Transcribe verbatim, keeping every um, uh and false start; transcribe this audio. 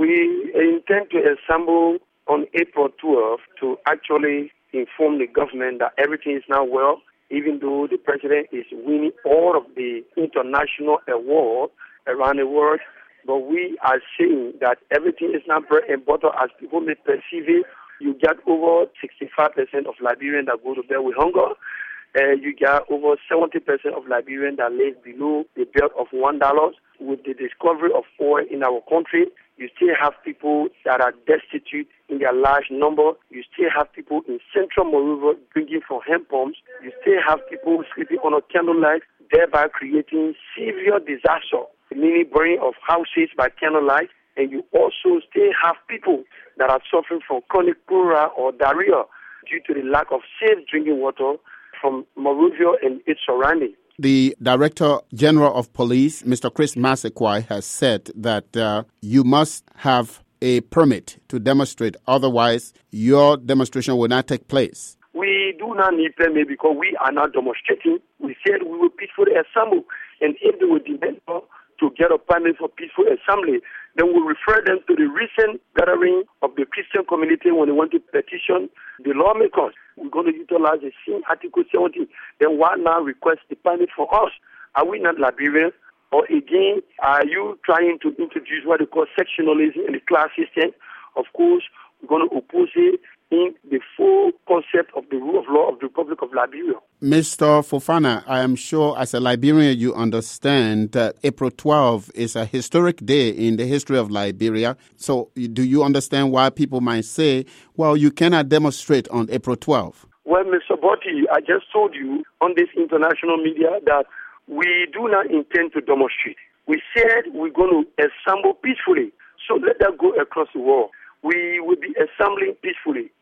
We intend to assemble on April twelfth to actually inform the government that everything is now well, even though the president is winning all of the international awards around the world. But we are saying that everything is not bread and butter as people may perceive it. You get over sixty-five percent of Liberians that go to bed with hunger. Uh, you get over seventy percent of Liberians that live below the belt of one dollar. With the discovery of oil in our country, you still have people that are destitute in their large number. You still have people in central Monrovia drinking from hand pumps. You still have people sleeping on a candlelight, thereby creating severe disaster, meaning burning of houses by candlelight. And you also still have people that are suffering from chronic cholera or diarrhea due to the lack of safe drinking water from Monrovia and its surroundings. The Director General of Police, Mister Chris Massaquoi, has said that uh, you must have a permit to demonstrate. Otherwise, your demonstration will not take place. We do not need permit because we are not demonstrating. We said we will peacefully assemble. And if they will demand to get a permit for peaceful assembly, then we'll refer them to the recent gathering of the Christian community when they want to petition the lawmakers. We're going to utilize the same Article seventy. Then why now request the permit for us? Are we not Liberians? Or again, are you trying to introduce what they call sectionalism in the class system? Of course, we're going to oppose it in the full concept of the rule of law of the Republic of Liberia. Mister Fofana, I am sure as a Liberian you understand that April twelfth is a historic day in the history of Liberia. So do you understand why people might say, well, you cannot demonstrate on April twelfth? Well, Mister Botti, I just told you on this international media that we do not intend to demonstrate. We said we're going to assemble peacefully. So let that go across the world. We will be assembling peacefully.